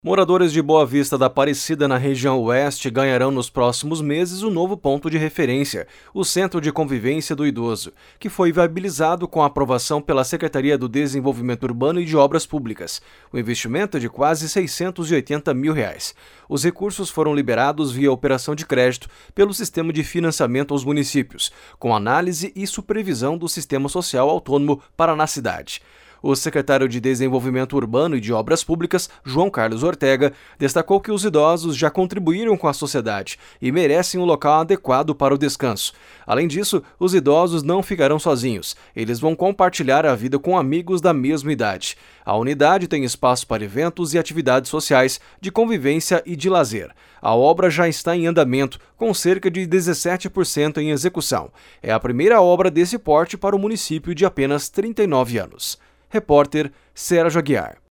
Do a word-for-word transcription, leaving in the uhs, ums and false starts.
Moradores de Boa Vista da Aparecida, na região oeste, ganharão nos próximos meses um novo ponto de referência, o Centro de Convivência do Idoso, que foi viabilizado com a aprovação pela Secretaria do Desenvolvimento Urbano e de Obras Públicas. O investimento é de quase seiscentos e oitenta mil reais. Os recursos foram liberados via operação de crédito pelo Sistema de Financiamento aos Municípios, com análise e supervisão do Sistema Social Autônomo Paraná Cidade. O secretário de Desenvolvimento Urbano e de Obras Públicas, João Carlos Ortega, destacou que os idosos já contribuíram com a sociedade e merecem um local adequado para o descanso. Além disso, os idosos não ficarão sozinhos. Eles vão compartilhar a vida com amigos da mesma idade. A unidade tem espaço para eventos e atividades sociais, de convivência e de lazer. A obra já está em andamento, com cerca de dezessete por cento em execução. É a primeira obra desse porte para o município de apenas trinta e nove anos. Repórter Sérgio Aguiar.